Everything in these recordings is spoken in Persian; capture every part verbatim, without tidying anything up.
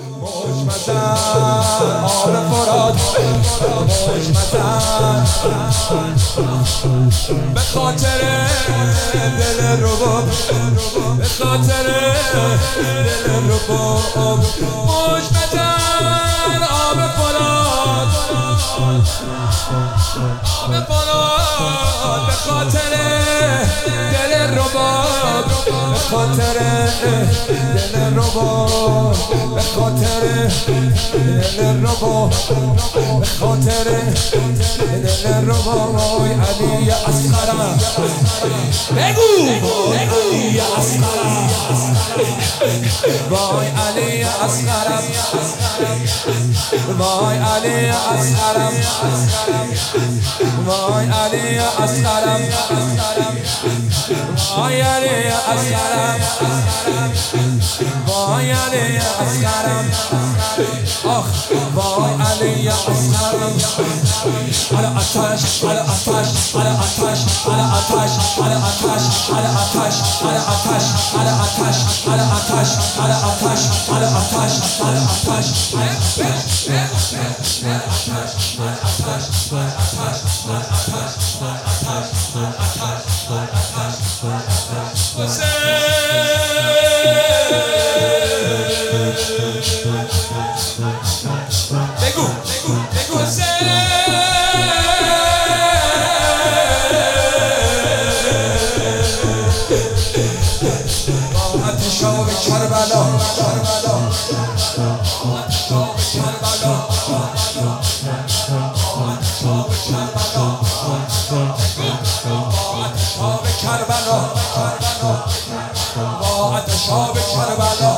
مجمزن آب فرات مجمزن به خاطر دل رباب به خاطر دل رباب مجمزن آب فرات آب فرات به خاطر دل رباب به خاطر دل رباب به خاطر دل رباب به خاطر دل رباب علی اصغرم بگو علی اصغرم وای علی اصغرم وای علی اصغرم وای علی اصغرم وای علی اصغرم وای علی اصغرم آخ وای علی اصغرم على آتش على آتش على آتش على آتش على آتش على آتش على آتش على آتش على آتش على آتش على آتش على آتش بگو بگو آتشاب کربلا کربلا آتشاب کربلا آتشاب کربلا آتشاب کربلا آتشاب کربلا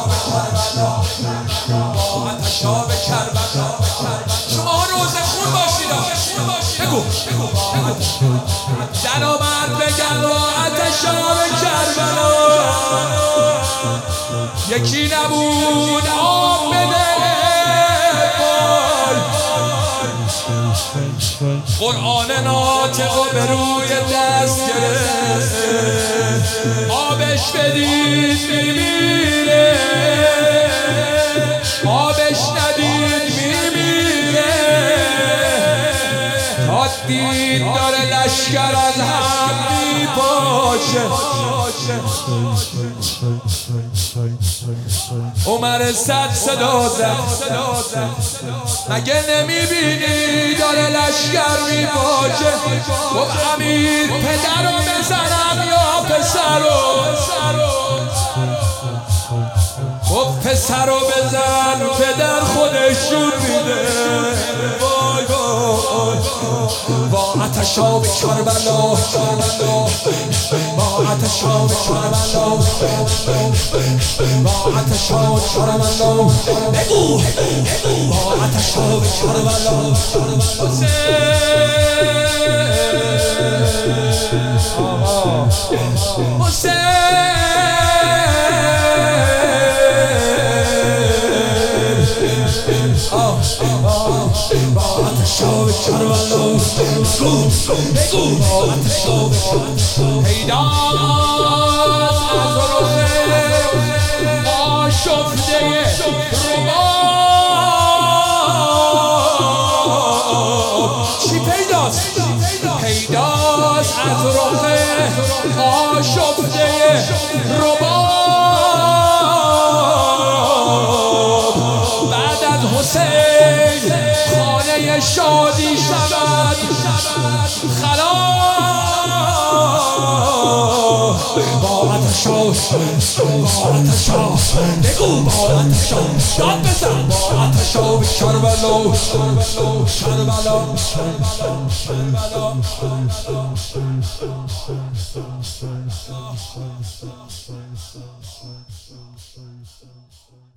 آتشاب کربلا شما روز خون باشید بگو درآمد بگن با آتشاب کربلا یکی نبود آب بده قرآن ناطق و به روی دست گرفت آبش بدید میمیره آبش ندید میمیره تا دید داره لشکر از هم میپاشه عمر صد صدا زد مگه نمیبینی داره لشکر میپاشه گفت امیر پدرو بزنم یا پسرو گفت پسرو بزن پدر خودشون میده وای وای با آتشاب کربلا با آتشاب کربلا با آتشاب کربلا بگو با آتشاب کربلا با آتشاب کربلا بگو با آتشاب پیداست از رخ آشفته رباب چی پیداست؟ پیداست از رخ آشفته رباب بعد از حسین خانه شادی شود خلاص با آتشاب با آتشاب بگو با آتشاب داد بزن با آتشاب کربلا کربلا کربلا